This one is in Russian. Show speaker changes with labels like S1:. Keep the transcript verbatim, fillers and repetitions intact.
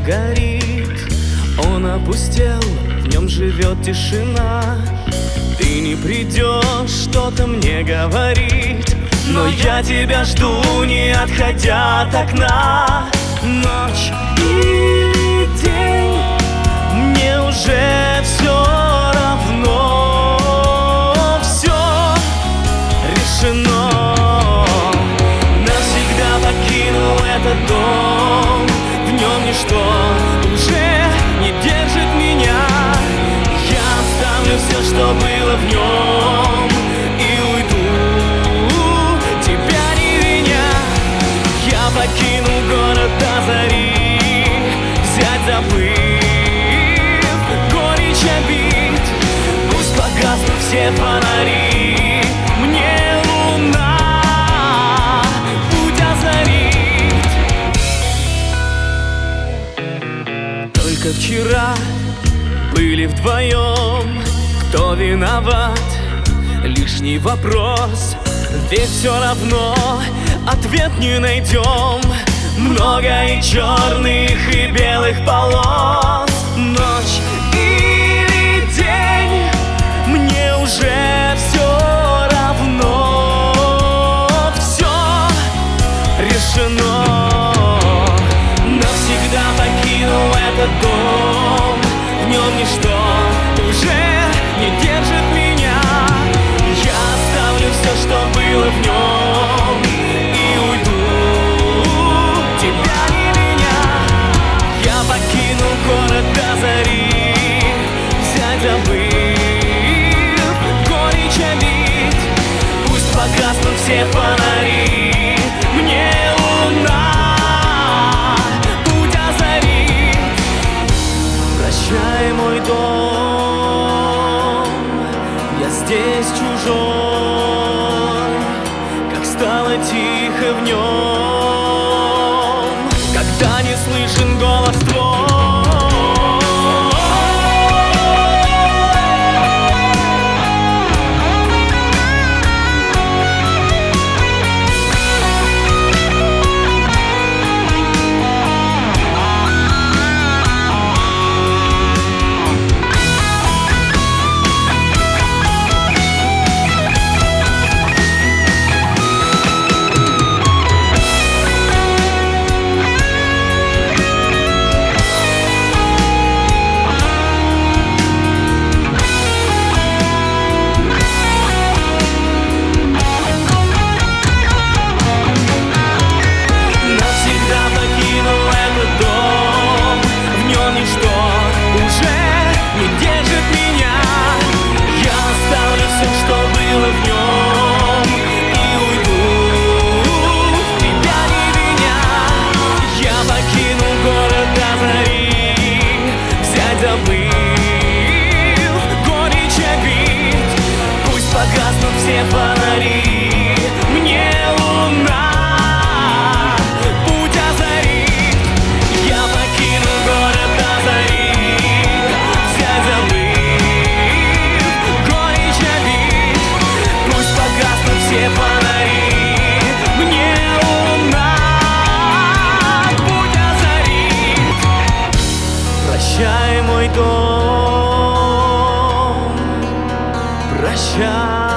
S1: горит. Он опустел, в нем живет тишина. Ты не придешь что-то мне говорить, но я тебя жду, не отходя от окна. Ночь или день, мне уже все равно. Все решено. Навсегда покинул этот дом. В нем ничто уже не держит меня. Я оставлю все, что было в нем, и уйду, тебя не виня. Я покинул город до зари, взять забыв горечь обид. Пусть погаснут все фонари, мне луна путь озарит. Только вчера были вдвоем. Кто виноват? Лишний вопрос, ведь все равно ответ не найдем. Много и черных, и белых полос. Ночь или день, мне уже все равно. Все решено. Навсегда покинул этот дом. В нем ничто уже не держит меня. Я оставлю все, что было в нем, и уйду, тебя не виня. Я покинул город до зари, взять забыв горечь обид. Пусть погаснут все фонари, мне луна путь озарит. Прощай, мой дом, я здесь чужой. Как стало тихо в нем, когда не слышен голос твой. Погаснут все фонари, мне луна путь озарит. Я покину город до зари, взять забыв горечь обид. Пусть погаснут все фонари, мне луна путь озарит. Прощай, мой дом, прощай.